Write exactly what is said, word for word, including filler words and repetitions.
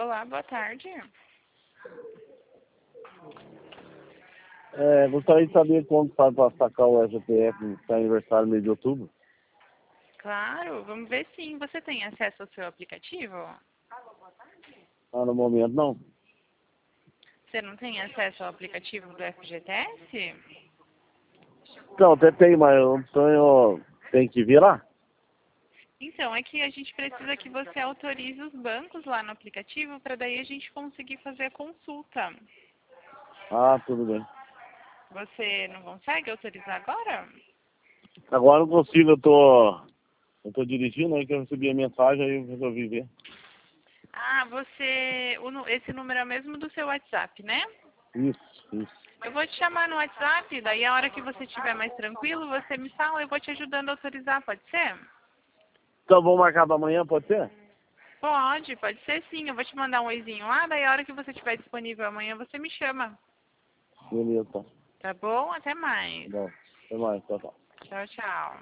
Olá, boa tarde. É, gostaria de saber quando faz para sacar o F G T F no seu aniversário no mês de outubro. Claro, vamos ver sim. Você tem acesso ao seu aplicativo? Ah, no momento não. Você não tem acesso ao aplicativo do F G T S? Não, até tem, mas eu não tenho. Tem que vir lá? Então, é que a gente precisa que você autorize os bancos lá no aplicativo para daí a gente conseguir fazer a consulta. Ah, tudo bem. Você não consegue autorizar agora? Agora eu não consigo, eu tô. Eu tô dirigindo aí que eu recebi a mensagem aí eu resolvi ver. Ah, você... o nu- esse número é o mesmo do seu WhatsApp, né? Isso, isso. Eu vou te chamar no WhatsApp, daí a hora que você estiver mais tranquilo, você me fala, eu vou te ajudando a autorizar, pode ser? Então vamos marcar para amanhã, pode ser? Pode, pode ser sim. Eu vou te mandar um oizinho lá, daí a hora que você estiver disponível amanhã, você me chama. Beleza, tá. Tá bom? Até mais. Bom, até mais, tchau, tchau. Tchau, tchau.